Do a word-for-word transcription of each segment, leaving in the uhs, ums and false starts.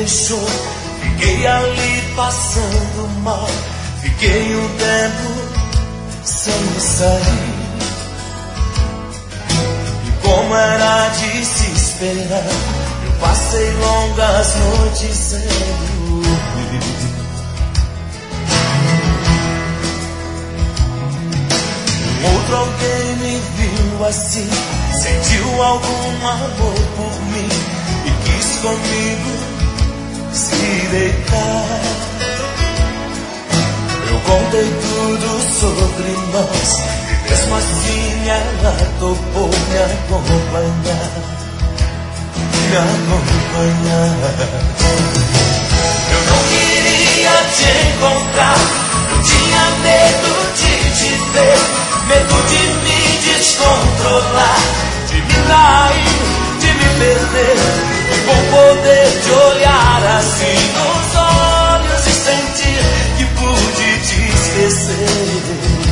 deixou. Fiquei ali passando mal, fiquei um tempo sem sair. E como era de se esperar, eu passei longas noites sem dormir. Um outro alguém me viu assim, sentiu algum amor por mim e quis comigo se deitar. Eu contei tudo sobre nós e mesmo assim ela topou me acompanhar, me acompanhar. Eu não queria te encontrar, eu tinha medo de te ver, medo de me descontrolar, de me trair, de me perder. E bom poder te olhar assim nos olhos e sentir que pude te esquecer.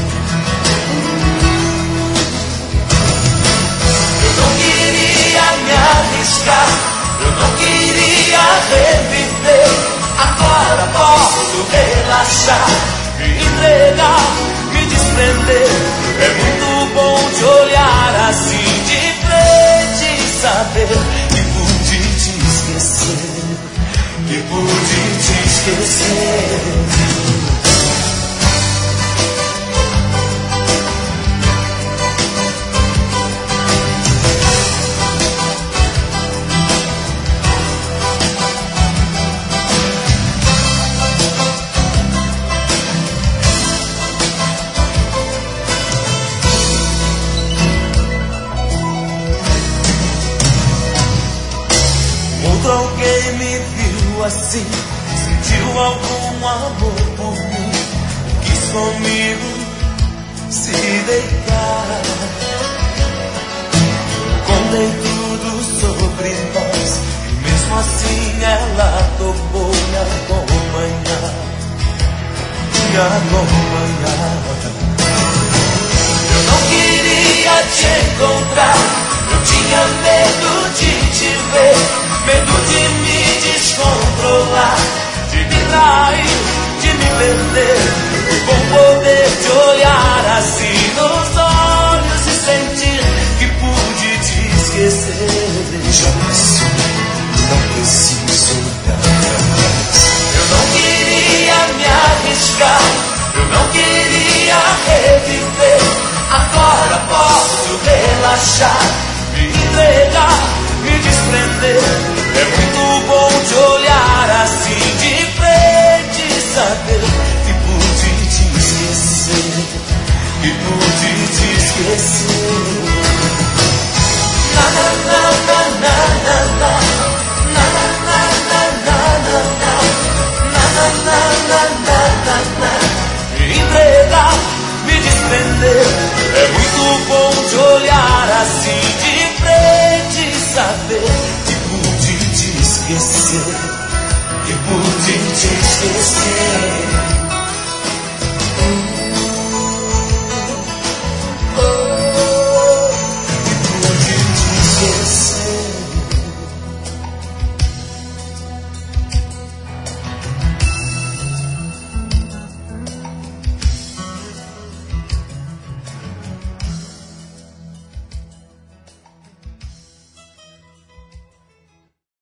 Eu não queria me arriscar, eu não queria reviver. Agora posso relaxar, me entregar, me desprender. É muito bom te olhar assim de frente e saber que pude te esquecer, que pude te esquecer. Outro alguém me viu assim, sentiu algum amor por mim, quis comigo se deitar. Contei tudo sobre nós e mesmo assim ela topou me acompanhar, me acompanhar. Eu não queria te encontrar, eu tinha medo de te ver, medo de me descontrolar, de me trair, de me perder. E bom poder te olhar assim nos olhos e sentir que pude te esquecer. Já passou, não preciso olhar mais. Eu não queria me arriscar, eu não queria reviver. Agora posso relaxar, me entregar, me desprender. É muito bom te olhar assim de frente e saber que pude te esquecer, que pude te esquecer.